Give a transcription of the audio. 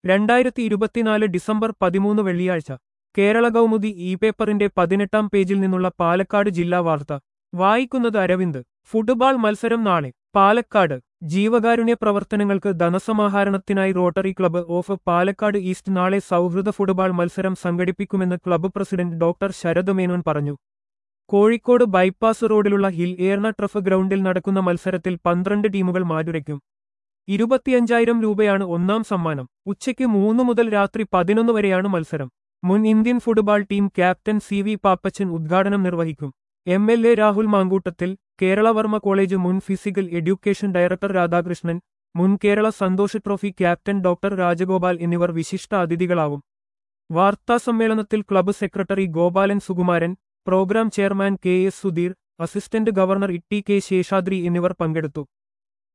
2024 December 13 വെള്ളിയാഴ്ച Kerala Kaumudi E പേപ്പറിന്റെ 18-ാം പേജിൽ നിന്നുള്ള പാലക്കാട് ജില്ലാ വാർത്ത വായിക്കുന്നത് അരവിന്ദ്. ഫുട്ബോൾ മത്സരം നാളെ പാലക്കാട്. ജീവകാരുണ്യ പ്രവർത്തനങ്ങൾക്ക് ധനസമാഹരണത്തിനായി rotary club of Palakkad east നാളെ സൗഹൃദ ഫുട്ബോൾ മത്സരം സംഘടിപ്പിക്കുമെന്ന് club president doctor Sarath Menon പറഞ്ഞു. കോഴിക്കോട് ബൈപ്പാസ് റോഡിലുള്ള ഹിൽ ഏർണ ട്രഫ് ഗ്രൗണ്ടിൽ നടക്കുന്ന മത്സരത്തിൽ 12 ടീമുകൾ മാറ്റുരയ്ക്കും. 25,000 രൂപയാണ് ഒന്നാം സമ്മാനം. ഉച്ചയ്ക്ക് 3 മുതൽ രാത്രി 11 വരെയാണ് മത്സരം. മുൻ Indian football team captain CV Pappachan ഉദ്ഘാടനം നിർവഹിക്കും. MLA രാഹുൽ മാങ്കൂട്ടത്തിൽ, കേരള വർമ്മ കോളേജ് മുൻ ഫിസിക്കൽ എഡ്യൂക്കേഷൻ ഡയറക്ടർ രാധാകൃഷ്ണൻ, മുൻ Kerala Santosh trophy captain doctor Rajagopal എന്നിവർ വിശിഷ്ട അതിഥികളാവും. വാർത്താസമ്മേളനത്തിൽ club secretary Gopalan Sukumaran, programme chairman KS Sudheer, assistant governor Itty K Seshadri എന്നിവർ പങ്കെടുത്തു.